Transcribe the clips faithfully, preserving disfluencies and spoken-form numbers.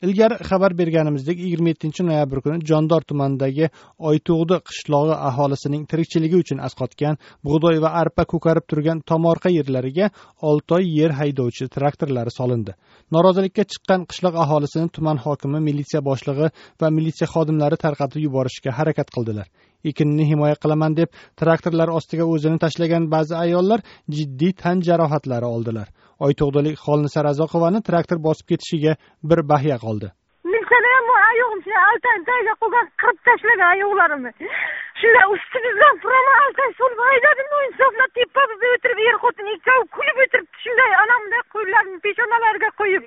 Ilgari xabar berganimizdek, yigirma yettinchi noyabr kuni Jondor tumanidagi Oytug'di qishlog'i aholisining tirikchiligi uchun asqotgan bug'doy va arpa ko'karib turgan tomorqa yerlariga Oltoy yer haydovchi traktorlari solindi. Norozilikka chiqqan qishloq aholisini tuman hokimi, militsiya boshlig'i va militsiya xodimlari tarqatib yuborishga harakat qildilar. Ekinni himoya qilaman deb traktorlar ostiga o'zini tashlagan ba'zi ayollar jiddiy tan jarohatlari oldilar. Oytug'dilik Xolnisa Razoqovani traktor bosib ketishiga bir bahya qoldi. Milsiyalar ham ayog'imni altantayga qo'ygan, qirib tashlagan ayoqlarimni. Shunday ustimizdan furama altay so'lib haydadim, insofla tepamizda o'tirib, er xotin ikkovi kulib o'tiribdi. Shunday anamday qo'llarini peshonalariga qo'yib.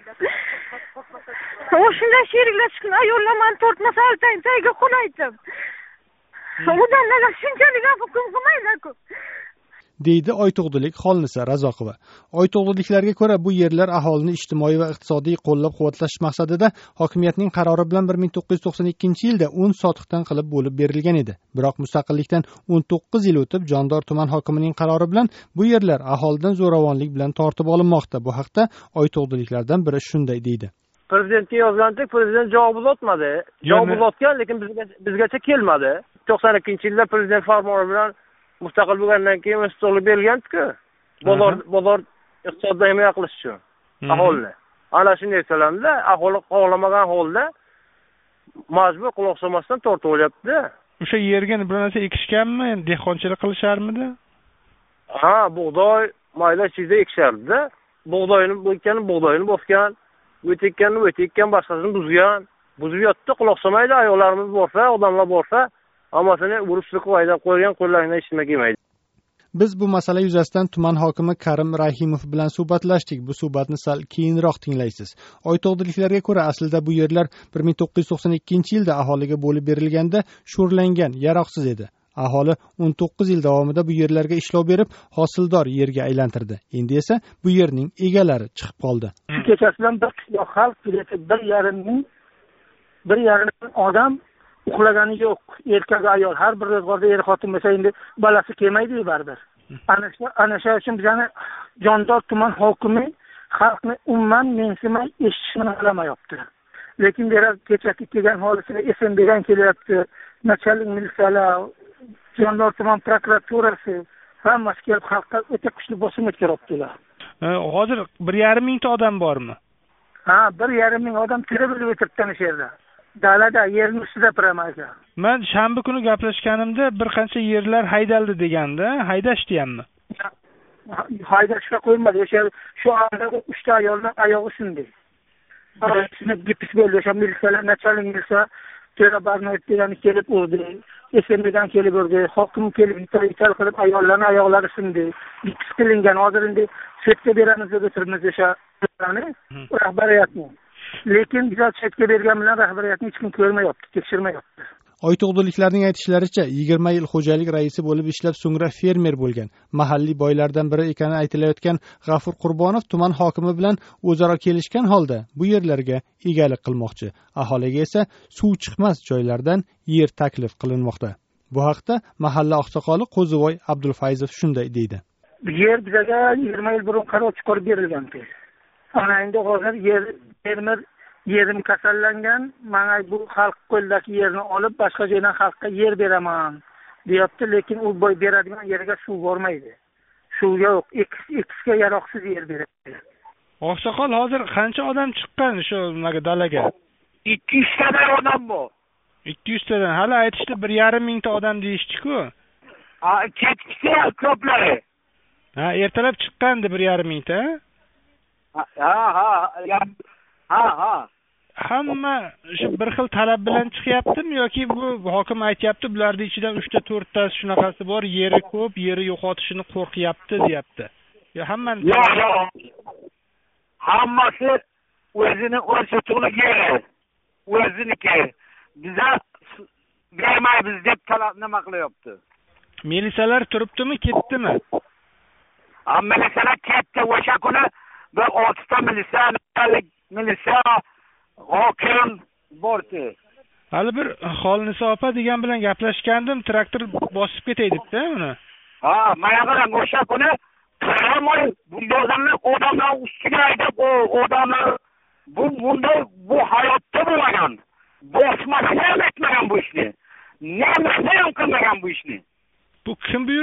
O shunday sheriklar chiqqan ayollar meni tortmasa altantayga qo'naydim. Ularga shunchalik hukm qilmaylar-ku. deydi Oytug'dilik Xolnisa Razoqova. Oytug'diliklarga ko'ra, bu yerlar aholini ijtimoiy va iqtisodiy qo'llab-quvvatlash maqsadida hokimiyatning qarori bilan bir ming to'qqiz yuz to'qson ikkinchi yilda o'n sotixdan qilib bo'lib berilgan edi. Biroq mustaqillikdan o'n to'qqiz yil o'tib, Jondor tuman hokimining qarori bilan bu yerlar aholidan zo'ravonlik bilan tortib olinmoqda. Bu haqda Oytug'diliklardan biri shunday deydi. Prezidentga yozgandik, prezident javob uzatmadi. Javob uzatgan, lekin bizga bizgacha kelmadi. to'qson ikkinchi yilda prezident farmoni bilan mustaqil bo'lgandan keyin institutga berilgan-ku. Bozor bozor iqtisoddan himoya qilish uchun aholini. Ana shunday salamda aholi xohlamagan holda majbur quloq solmasdan tortib olyapti. O'sha yerga bir narsa ekishganmi, dehqonchilik qilisharmidi? Ha, bug'doy, mayda chizda ekishardi. Bug'doyni bo'lgan, bug'doyni bosgan, o'tekkanni o'tekkan, boshqasini buzgan. Buzib yotdi, quloq solmaydi, ayollarimiz bo'lsa, odamlar bo'lsa, hammasini urib siqib haydab qo'ygan, qo'llaridan eshitma kelmaydi. Biz bu masala yuzasidan tuman hokimi Karim Rahimov bilan suhbatlashdik. Bu suhbatni sal keyinroq tinglaysiz. Oytug'diliklarga ko'ra, aslida bu yerlar bir ming to'qqiz yuz to'qson ikkinchi yilda aholiga bo'lib berilganda sho'rlangan, yaroqsiz edi. Aholi o'n to'qqiz yil davomida bu yerlarga ishlov berib, hosildor yerga aylantirdi. Endi esa bu yerning egalari chiqib qoldi. Shu kechasidan bir qishloq xalq bir yarim ming bir yarim ming odam uxlagani yo'q. Erkak ayol har bir ro'zg'orda er xotin bo'lsa, endi balasi kelmaydi baribir. Ana shu ana shu uchun bizani Jondor tuman hokimi xalqni umuman mensimay eshitishni xohlamayapti. Lekin biraz kechaki kelgan holisiga esem bergan kelyapti. Nachalik militsiyalar, Jondor tuman prokuraturasi hammasi kelib xalqqa o'ta kuchli bosim o'tkiryaptilar. Hozir bir yarim mingta odam bormi? Ha, bir yarim ming odam kirib o'tiribdi ana shu yerda. Dalada yerning ustida turamagan. Men shanba kuni gaplashganimda bir qancha yerlar haydaldi deganda, haydashdi hammi. Haydashga qo'ymadi. O'sha shu anda uchta ayolning oyog'i sindi. Shuni gipis bo'ldi. O'sha militsiyalar, nachalik militsiya to'ra barnoyt degani kelib urdi. Esenbidan kelib urdi. Hokim kelib ital qilib ayollarning oyoqlari sindi. Gipis qilingan. Hozir endi chetga beramiz deb o'tiribmiz o'sha rahbariyatni. Lekin biz chetga bergan bilan rahbariyatni hech kim ko'rmayapti, tekshirmayapti. Oytug'diliklarning aytishlaricha, yigirma yil xo'jalik raisi bo'lib ishlab, so'ngra fermer bo'lgan, mahalliy boylardan biri ekani aytilayotgan G'afur Qurbonov tuman hokimi bilan o'zaro kelishgan holda bu yerlarga egalik qilmoqchi. Aholiga esa suv chiqmas joylardan yer taklif qilinmoqda. Bu haqda mahalla oqsoqoli Qo'zivoy Abdulfayzov shunday deydi. Yer bizga yigirma yil burun qaror chiqarib berilgan. Ana endi hozir yer fermer yerim kasallangan, mana bu xalq qo'ldagi yerni olib boshqa joydan xalqqa yer beraman deyapti, lekin u boy beradigan yerga suv bormaydi. Suv yo'q, ekisga yaroqsiz yer beradi. Oqsoqol hozir qancha odam chiqqan shu nimaga dalaga? ikki yuz tadan odam bor. ikki yuz tadan. Hali aytishdi bir yarim mingta odam deyishdi-ku. Ha, kechkisi ko'plari. Ha, ertalab chiqqandi bir yarim mingta. Ha, ha, ha, ha. Hamma shu bir xil talab bilan chiqyaptimi yoki bu hokim aytayapti, bularning ichidan uchta to'rttasi shunaqasi bor, yeri ko'p, yeri yo'qotishini qo'rqyapti, deyapti. Yo, hammani yo'q, yo'q. Hammasi o'zini o'z yutuqligi, o'ziniki. Biza bermaymiz deb talab nima qilyapti? Militsiyalar turibdimi, ketdimi? Ha, militsiyalar ketdi. O'sha kuni bir oltita militsiya, militsiya hokim bordi. Hali bir Xolnisa opa degan bilan gaplashgandim, traktor bosib ketay debdi uni. Ha, mana qarang, o'sha kuni qaramay bunday odamlar odamlar ustiga haydab, odamlar bu bunday bu hayotda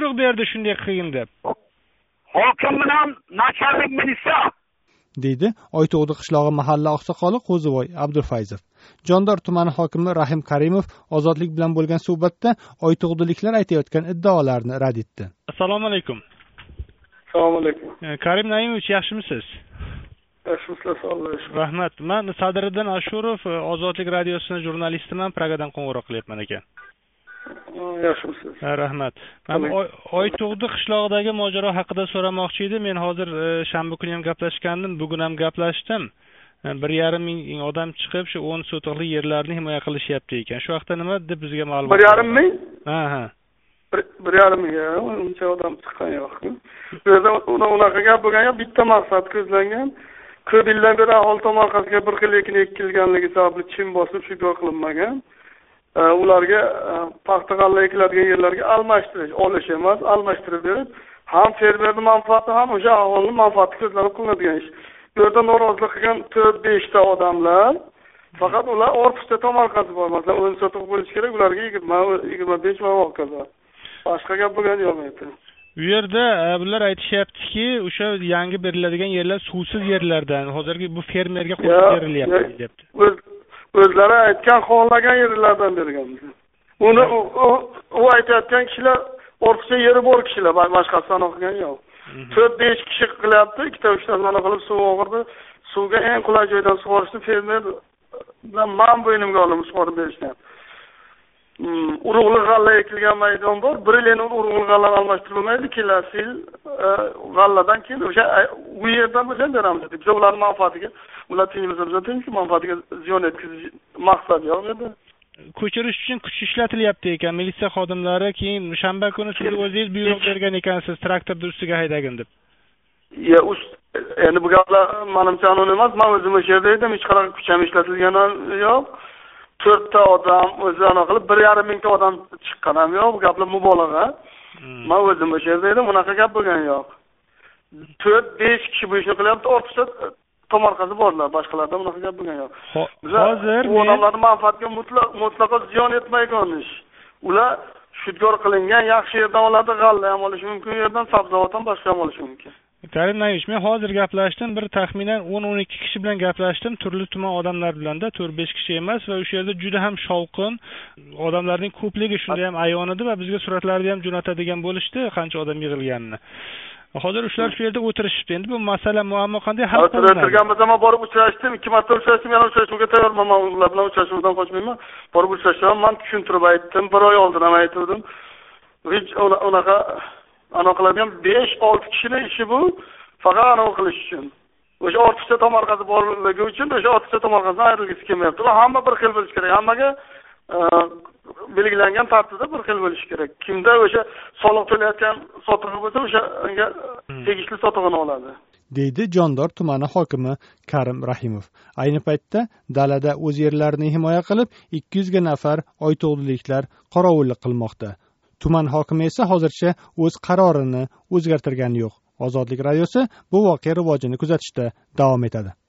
buyruq berdi shunday qilgin deb? Hokim bilan nachalnik militsiya, deydi Oyto'g'di qishlog'i mahalla oqsoqoli Qo'zivoy Abdulfayzov. Jondor tumani hokimi Rahim Karimov Ozodlik bilan bo'lgan suhbatda Oyto'g'diliklar aytayotgan iddaolarni rad etdi. Assalomu alaykum. Assalomu alaykum. Karim Naimovich, yaxshimisiz? Yaxshimisiz, Alloh. Rahmat. Men Sadiriddin Ashurov, Ozodlik radiosining jurnalistiman, Pragadan qo'ng'iroq qilyapman ekan. Yaxshimisiz. Rahmat. Men Oyto'g'di qishlog'idagi mojaro haqida so'ramoqchi edim. Men hozir shanba kuni ham gaplashgandim, bugun ham gaplashdim. bir yarim ming odam chiqib shu o'n sotixli yerlarni himoya qilishyapti ekan. Shu haqda nima deb bizga ma'lumot? bir yarim ming? Ha, ha. bir yarim ming, uncha odam chiqqan yo'q. Bu yerda unaqa gap bo'lgan, bitta maqsad ko'zlangan. Ko'p yildan beri aholi tomorqasiga bir xil ekin ekilganligi sababli chim bosib shudgor qilinmagan. Ularga paxta g'alla ekiladigan yerlarga almashtirish, olish emas, almashtirib berib, ham fermerning manfaati ham o'sha aholining manfaati ko'zlanib qilinadigan ish. Bu yerda norozilik qilgan to'rt besh ta odamlar, faqat ular ortiqcha tomorqasi bor. Masalan, o'n sotiq bo'lish kerak, ularga yigirma yigirma besh ming hokazo. Boshqa gap bo'lgan yo'q edi. Bu yerda bular aytishyaptiki, o'sha yangi beriladigan yerlar suvsiz yerlardan, hozirgi bu fermerga qo'shib berilyapti, deyapti. O'zlari aytgan, xohlagan yerlardan berganmiz. Uni u aytayotgan kishilar ortiqcha yeri bor kishilar, boshqasidan o'qigan yo'q. to'rt besh kishi qilyapti, ikkita uchta zona qilib suv o'g'irdi. Suvga eng qulay joydan sug'orishni fermer bilan men bo'ynimga olib sug'orib berishgan. Urug'li g'alla ekilgan maydon bor. Bir yil endi urug'li g'allani almashtirilmaydi, kelasi yil g'alladan keyin o'sha u yerdan o'sha beramiz deb. Ularning manfaatiga, ular tengimizda tengki manfaatiga ziyon yetkazish maqsad yo'q edi. Ko'chirish uchun kuch ishlatilyapti ekan. Militsiya xodimlari keyin shanba kuni siz o'zingiz buyruq bergan ekansiz, traktorni ustiga haydagin deb. Ya, endi bu gaplar menimcha anon emas. Men o'zim o'sha yerda edim, hech qanaqa kuch ham ishlatilgani yo'q. to'rtta odam o'zi aniq qilib bir yarim mingta odam chiqqan ham yo'q. Bu gaplar mubolag'a. Men o'zim o'sha yerda edim, unaqa gap bo'lgan yo'q. to'rt besh kishi bu ishni qilyapti, ortiqcha tomorqasi borlar, boshqalarda bunaqa gap bo'lgan yo'q. Hozir bu odamlarning manfaatiga mutlaq mutlaqo ziyon yetmaydigan ish. Ular shudgor qilingan yaxshi yerdan oladi, g'alla ham olish mumkin, yerdan sabzavot ham boshqa ham olish mumkin. Karim Naimovich, men hozir gaplashdim, bir taxminan o'n o'n ikki kishi bilan gaplashdim, turli tuman odamlar bilan-da, to'rt besh kishi emas va o'sha yerda juda ham shovqin, odamlarning ko'pligi shunda ham ayon edi va bizga suratlarni ham jo'natadigan bo'lishdi, qancha odam yig'ilganini. Hozir ular shu yerda o'tirishibdi. Endi bu masala muammo qanday hal qilinadi? O'tirganmiz, ammo borib uchrashdim, ikki marta uchrashdim, yana uchrashuvga tayyorman. Men ular bilan uchrashuvdan qochmayman. Borib uchrashdim, men tushuntirib aytdim, bir oy oldin ham aytdim. Hech unaqa aniq qiladigan besh olti kishining ishi bu, faqat aniq qilish uchun. O'sha ortiqcha tomorqasi borligi uchun o'sha ortiqcha tomorqasidan ayrilgisi kelmayapti. Hamma bir xil bo'lish kerak. Hammaga belgilangan tartibda bir xil bo'lish kerak. Kimda o'sha soliq to'layotgan sotig'i bo'lsa, o'sha tegishli sotig'ini oladi, deydi Jondor tumani hokimi Karim Rahimov. Ayni paytda dalada o'z yerlarini himoya qilib, ikki yuz ga nafar Oyto'g'diliklar qorovullik qilmoqda. Tuman hokimi esa hozircha o'z qarorini o'zgartirgani yo'q. Ozodlik radiosi bu voqea rivojini kuzatishda davom etadi.